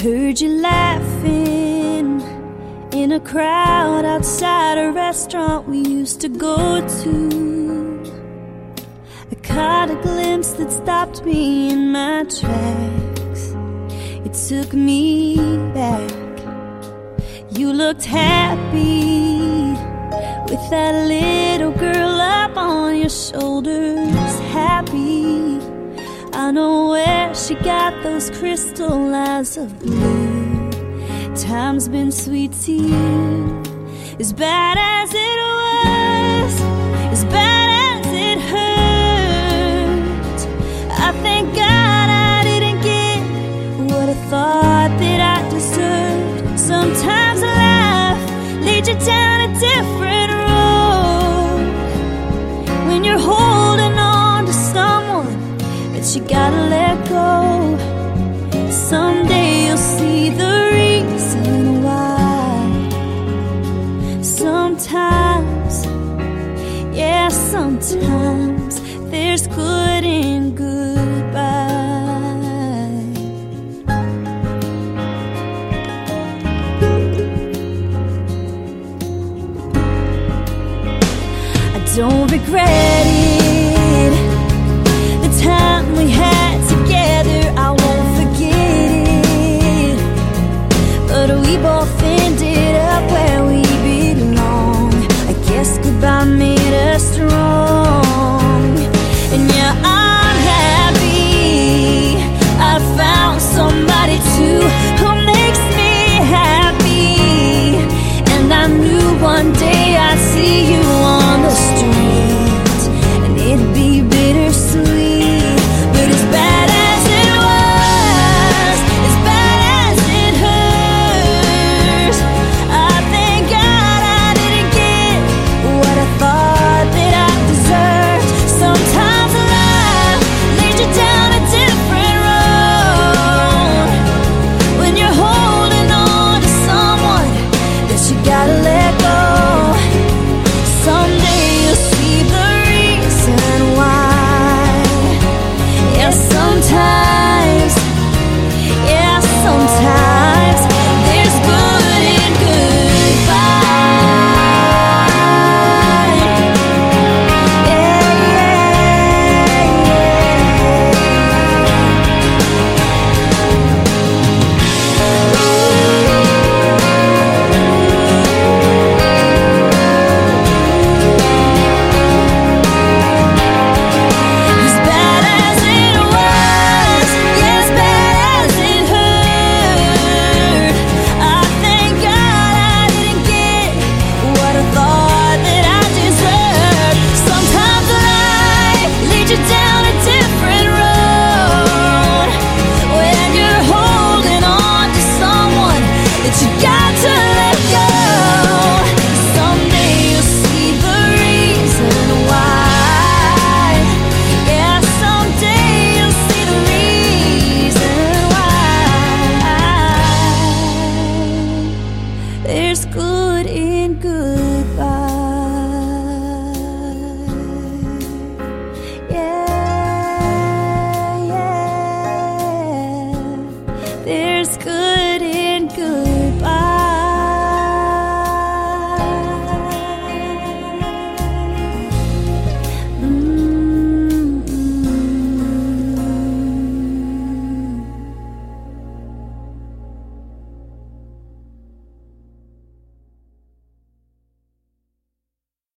heard you laughing in a crowd outside a restaurant we used to go to. I caught a glimpse that stopped me in my tracks. It took me back. You looked happy with that little girl up on your shoulders. Happy, I know where she got those crystal eyes of blue. Time's been sweet to you, as bad as it was, as bad as it hurt. I thank God I didn't get what I thought that I deserved. Sometimes life leads you down a different road. When you're holding on to someone that you gotta let go, someday you'll see the reason why. Sometimes, yeah, sometimes there's good in goodbye. I don't regret it, the time we had together, I won't forget it. But we both ended up where we belong. I guess goodbye made us strong. And yeah, I'm happy I found somebody too who makes me happy. And I knew one day I'd see you on the street, and it'd be bittersweet. But as bad as it was, as bad as it hurts, I thank God I didn't get what I thought that I deserved. Sometimes life leads you down a different road. When you're holding on to someone that you gotta let